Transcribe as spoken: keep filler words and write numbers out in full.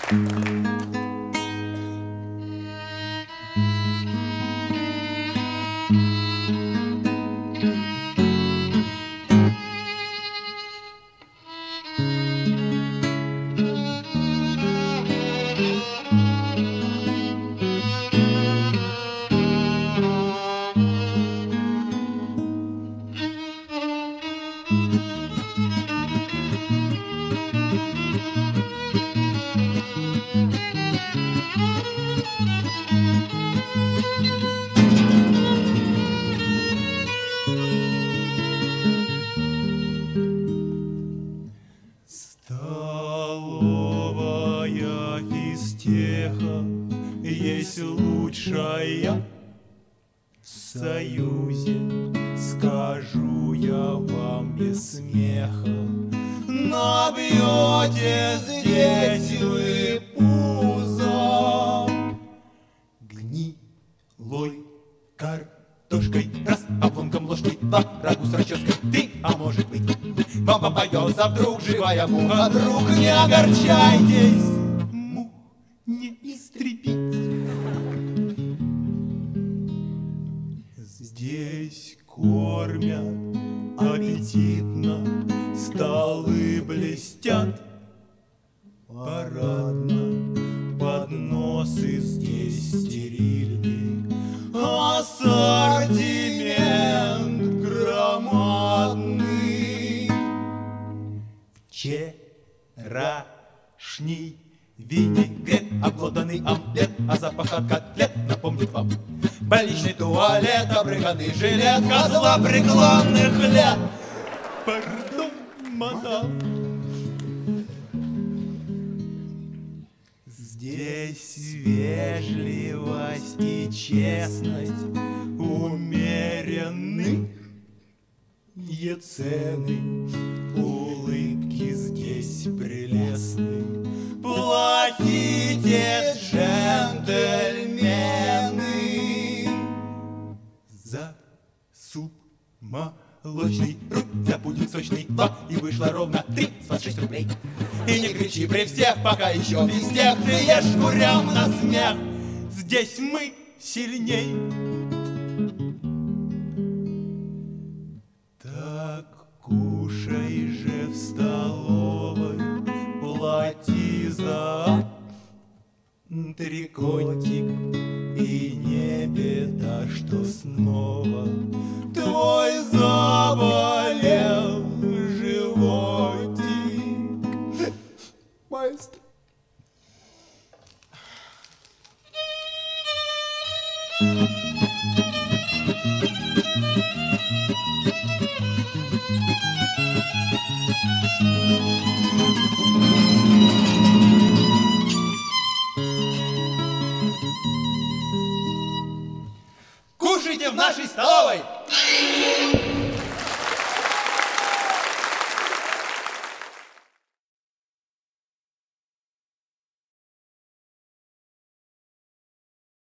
Столовая физтеха есть лучшая в Союзе, скажу я вам без смеха. Набьете здесь вы пузо гнилой картошкой, раз, обломком ложки, два, рагу с расческой, три, а может быть вам попадется вдруг живая муха. Друг, не огорчайтесь, мух не истребить. Здесь кормят аппетитно, столы блестят парадно, подносы здесь стерильный, ассортимент громадный. Вчерашний винегрет, обглоданный омлет, а запах от котлет напомнит вам больничный туалет, обрыганный жилет козла преклонных лет. Пардон, мадам. Здесь вежливость и честность умеренны, цены, улыбки здесь прелестны. Платите, джентльмены, за суп молочный, за пудинг сочный, два, и вышло ровно три, двадцать шесть рублей. И не кричи при всех, пока еще везде ты ешь курям на смех. Здесь мы сильней. Так кушай же в столовой, плати за трикотик, и не беда, что снова твой заболел животик. Маэстро. Кушайте в нашей столовой!